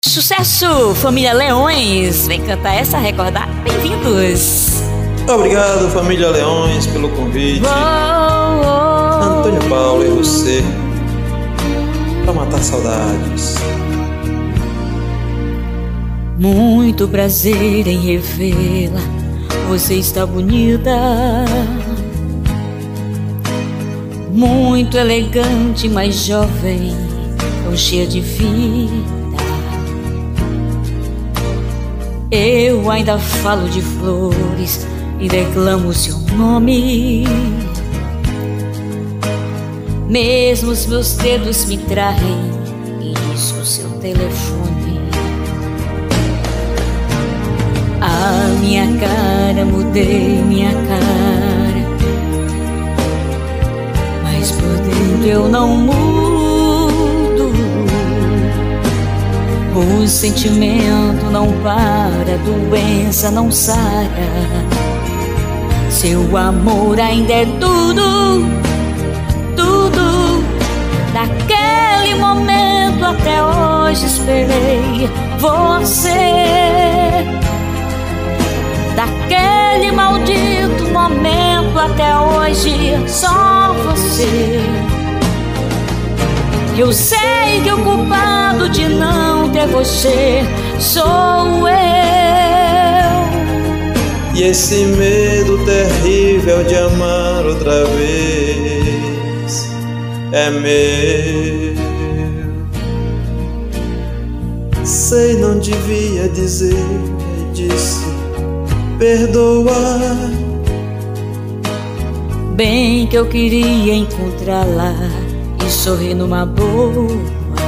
Sucesso, família Leões! Vem cantar essa, recordar? Bem-vindos! Obrigado, família Leões, pelo convite. Antônio Paulo e você, pra matar saudades. Muito prazer em revê-la, você está bonita, muito elegante, mas jovem, tão cheia de vida. Eu ainda falo de flores e declamo seu nome, mesmo os meus dedos me traem e risco seu telefone. A minha cara, mudei minha cara, mas por dentro eu não mudo. O sentimento não para, a doença não sara. Seu amor ainda é tudo, tudo. Daquele momento até hoje esperei você. Daquele maldito momento até hoje só você. Eu sei que o culpado de não ter você sou eu. E esse medo terrível de amar outra vez é meu. Sei, não devia dizer, e disse, perdoa. Bem que eu queria encontrá-la e sorrir numa boa,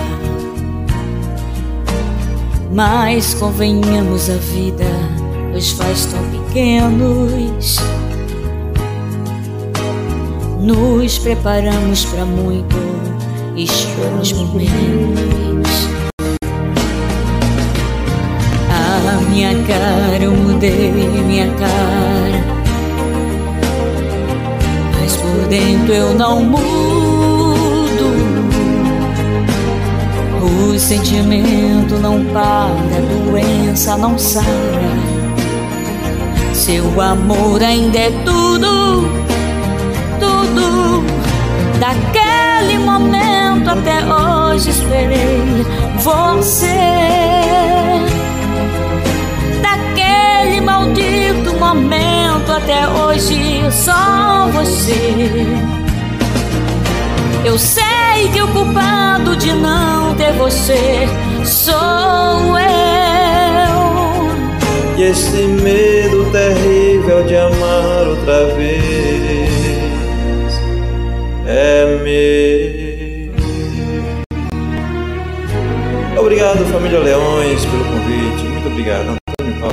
mas convenhamos, a vida nos faz tão pequenos. Nos preparamos para muito, estamos momentos. A minha cara, eu mudei minha cara, mas por dentro eu não mudo. O sentimento não para, a doença não sara. Seu amor ainda é tudo, tudo. Daquele momento até hoje esperei você. Daquele maldito momento até hoje só você. Eu sei que o culpado de não ter você sou eu. E esse medo terrível de amar outra vez é meu. Obrigado, família Leões, pelo convite. Muito obrigado, Antônio Paulo.